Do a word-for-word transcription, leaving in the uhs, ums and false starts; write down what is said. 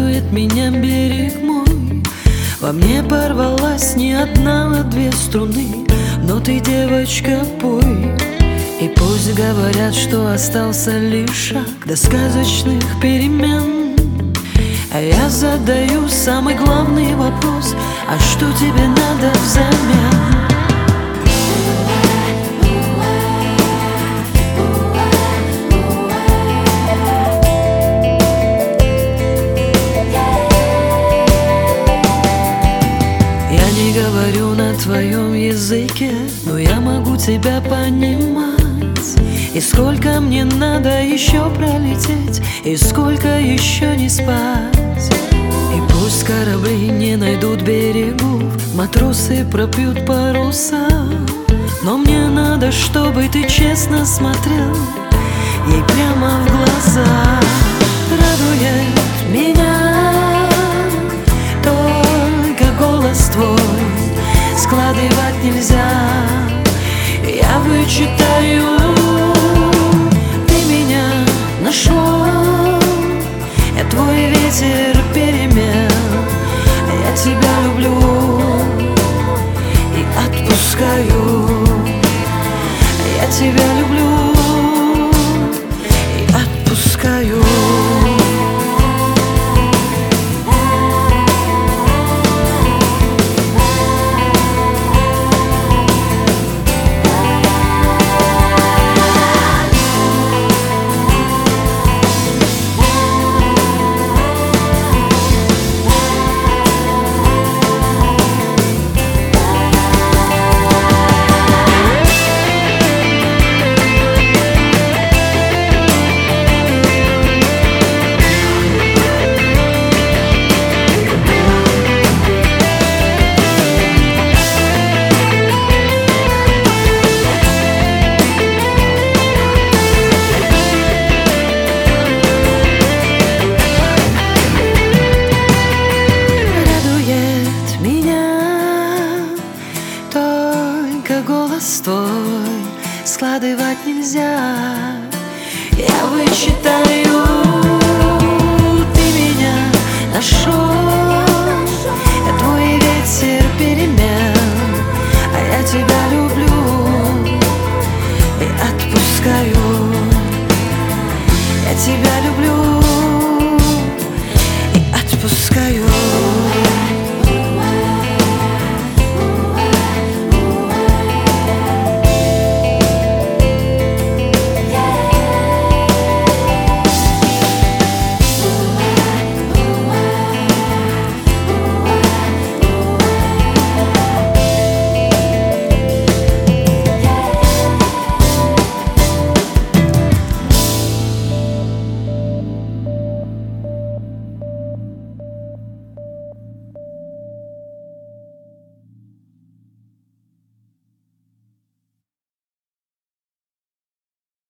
радует меня берег мой. Во мне порвалась не одна, а две струны, но ты, девочка, пой. И пусть говорят, что остался лишь шаг до сказочных перемен, а я задаю самый главный вопрос: а что тебе надо взамен? Я не говорю на твоем языке, но я могу тебя понимать. И сколько мне надо еще пролететь, и сколько еще не спать. И пусть корабли не найдут берегов, матросы пропьют паруса, но мне надо, чтобы ты честно смотрел ей прямо в глаза. Радует меня